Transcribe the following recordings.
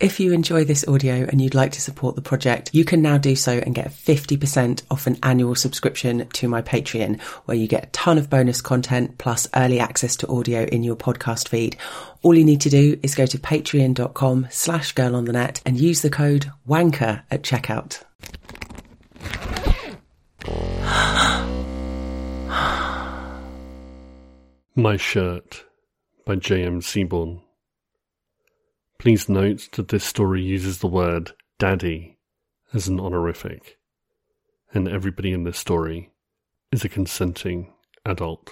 If you enjoy this audio and you'd like to support the project, you can now do so and get 50% off an annual subscription to my Patreon, where you get a ton of bonus content plus early access to audio in your podcast feed. All you need to do is go to patreon.com/girlonthenet and use the code WANKER at checkout. My Shirt by J.M. Seaborn. Please note that this story uses the word daddy as an honorific, and everybody in this story is a consenting adult.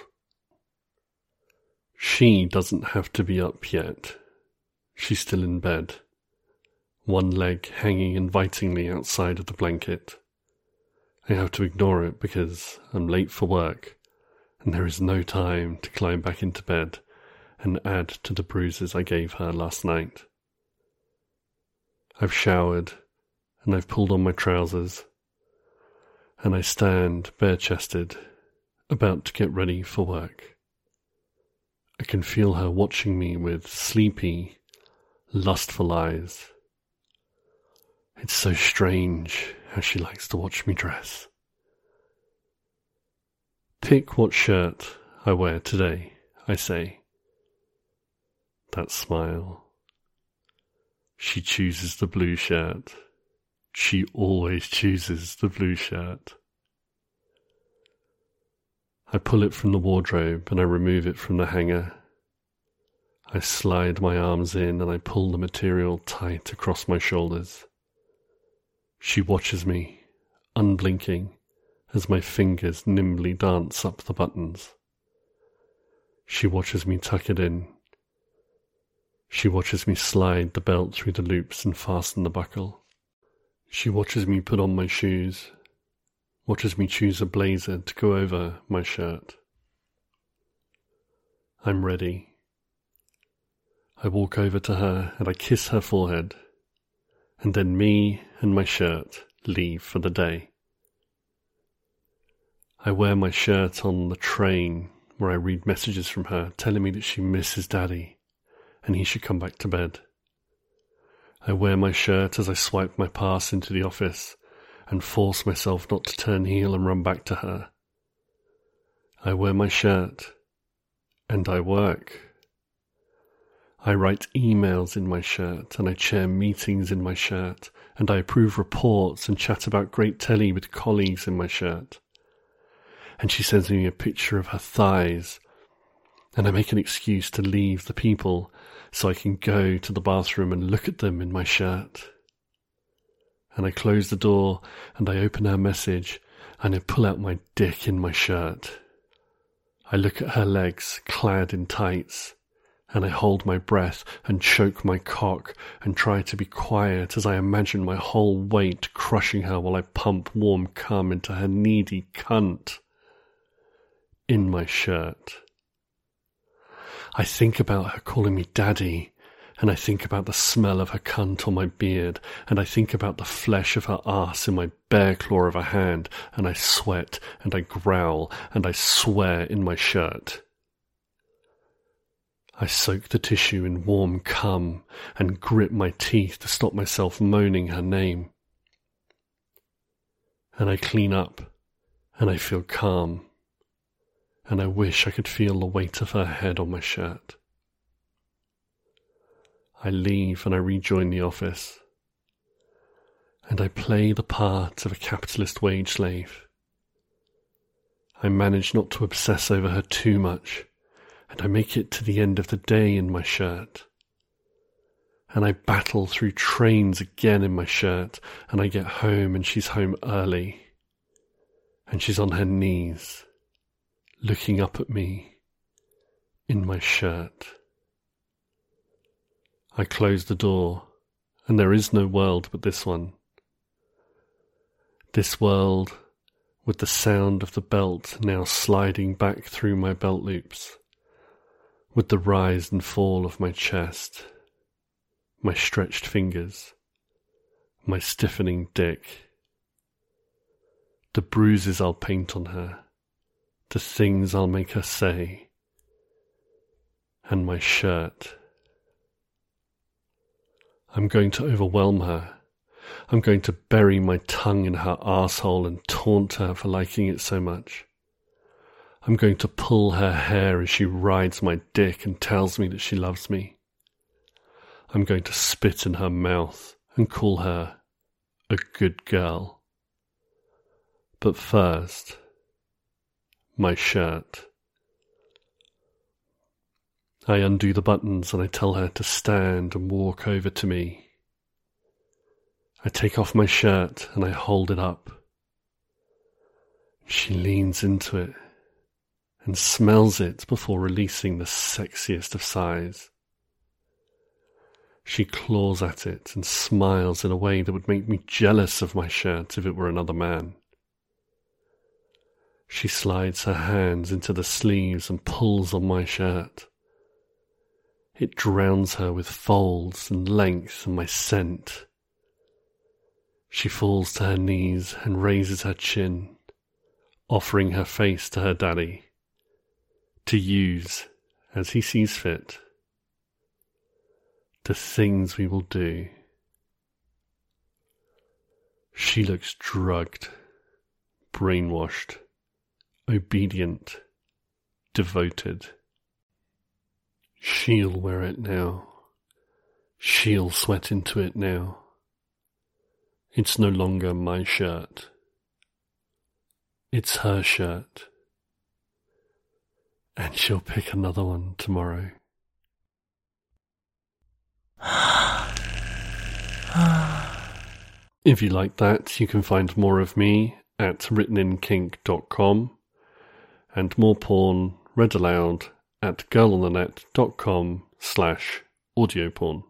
She doesn't have to be up yet. She's still in bed, one leg hanging invitingly outside of the blanket. I have to ignore it because I'm late for work, and there is no time to climb back into bed and add to the bruises I gave her last night. I've showered, and I've pulled on my trousers, and I stand bare-chested, about to get ready for work. I can feel her watching me with sleepy, lustful eyes. It's so strange how she likes to watch me dress. Pick what shirt I wear today, I say. That smile. She chooses the blue shirt. She always chooses the blue shirt. I pull it from the wardrobe and I remove it from the hanger. I slide my arms in and I pull the material tight across my shoulders. She watches me, unblinking, as my fingers nimbly dance up the buttons. She watches me tuck it in. She watches me slide the belt through the loops and fasten the buckle. She watches me put on my shoes, watches me choose a blazer to go over my shirt. I'm ready. I walk over to her and I kiss her forehead, and then me and my shirt leave for the day. I wear my shirt on the train where I read messages from her telling me that she misses Daddy and he should come back to bed. I wear my shirt as I swipe my pass into the office and force myself not to turn heel and run back to her. I wear my shirt and I work. I write emails in my shirt and I chair meetings in my shirt and I approve reports and chat about great telly with colleagues in my shirt. And she sends me a picture of her thighs, and I make an excuse to leave the people so I can go to the bathroom and look at them in my shirt. And I close the door and I open her message and I pull out my dick in my shirt. I look at her legs clad in tights and I hold my breath and choke my cock and try to be quiet as I imagine my whole weight crushing her while I pump warm cum into her needy cunt. In my shirt. I think about her calling me daddy, and I think about the smell of her cunt on my beard, and I think about the flesh of her arse in my bare claw of her hand, and I sweat, and I growl, and I swear in my shirt. I soak the tissue in warm cum, and grip my teeth to stop myself moaning her name. And I clean up, and I feel calm. And I wish I could feel the weight of her head on my shirt. I leave and I rejoin the office, and I play the part of a capitalist wage slave. I manage not to obsess over her too much, and I make it to the end of the day in my shirt. And I battle through trains again in my shirt, and I get home and she's home early, and she's on her knees, looking up at me in my shirt. I close the door, and there is no world but this one. This world with the sound of the belt now sliding back through my belt loops, with the rise and fall of my chest, my stretched fingers, my stiffening dick, the bruises I'll paint on her, the things I'll make her say, and my shirt. I'm going to overwhelm her. I'm going to bury my tongue in her arsehole and taunt her for liking it so much. I'm going to pull her hair as she rides my dick and tells me that she loves me. I'm going to spit in her mouth and call her a good girl. But first, my shirt. I undo the buttons and I tell her to stand and walk over to me. I take off my shirt and I hold it up. She leans into it and smells it before releasing the sexiest of sighs. She claws at it and smiles in a way that would make me jealous of my shirt if it were another man. She slides her hands into the sleeves and pulls on my shirt. It drowns her with folds and length and my scent. She falls to her knees and raises her chin, offering her face to her daddy, to use as he sees fit. The things we will do. She looks drugged, brainwashed, obedient, devoted. She'll wear it now. She'll sweat into it now. It's no longer my shirt. It's her shirt. And she'll pick another one tomorrow. If you like that, you can find more of me at writteninKink.com and more porn read aloud at girlonthenet.com/audioporn.